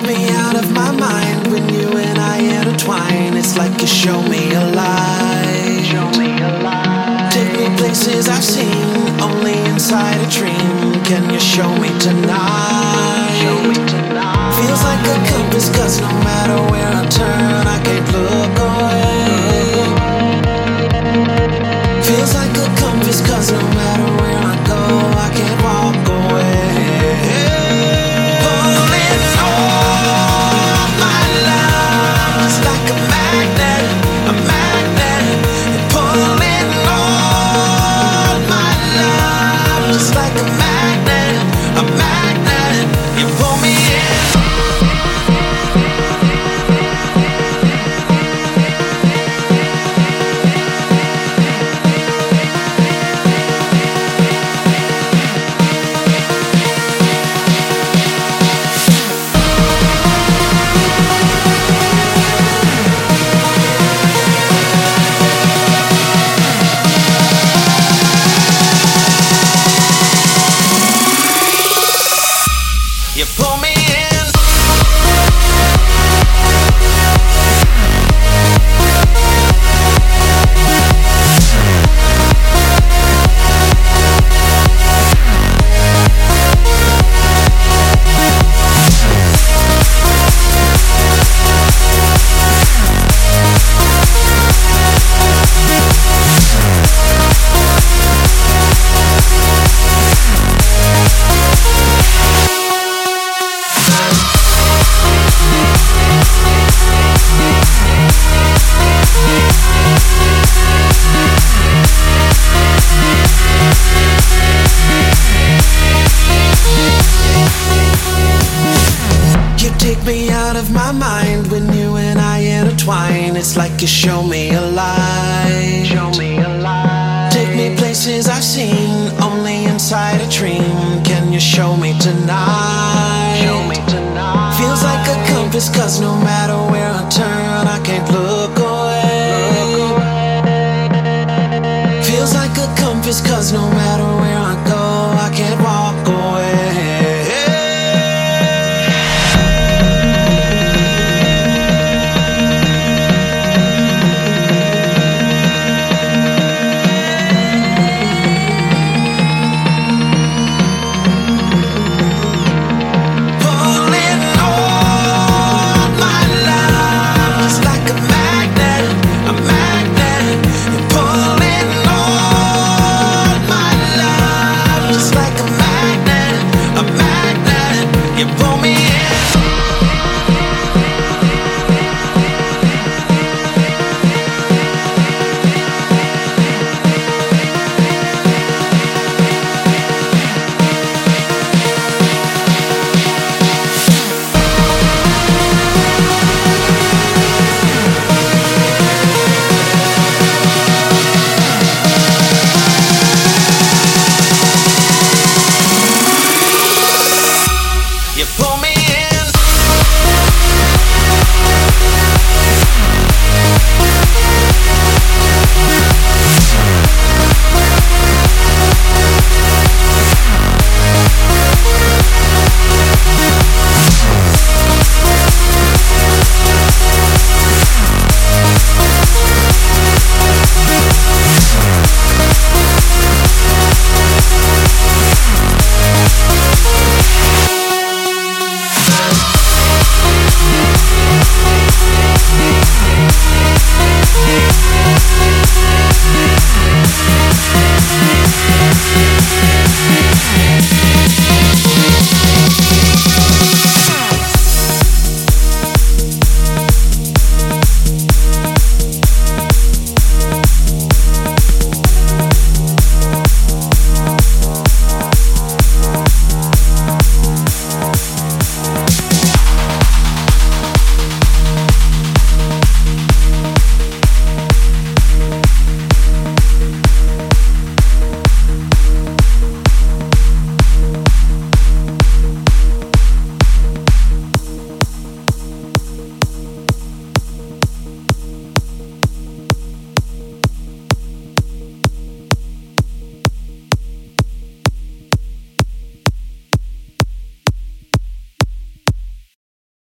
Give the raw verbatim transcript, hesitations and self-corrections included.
take me out of my mind when you and I intertwine. It's like you show me a lie. Show me a lie. Take me places I've seen only inside a dream. Can you show me tonight? Show me tonight. Feels like a compass, cause no matter where I turn, I can't look away. Feels like a compass, cause no matter where I go, I can't walk away. Pulling all my love, just like a magnet, a magnet. Pulling all my love, just like a magnet, a magnet. You pull me in. You pull me in. Take me out of my mind when you and I intertwine. It's like you show me a lie. Show me a lie. Take me places I've seen only inside a dream. Can you show me tonight? Show me tonight. Feels like a compass, cause no matter where I turn, I can't look away. Look away. Feels like a compass, cause no matter where I go, I can't walk away. You pull me in.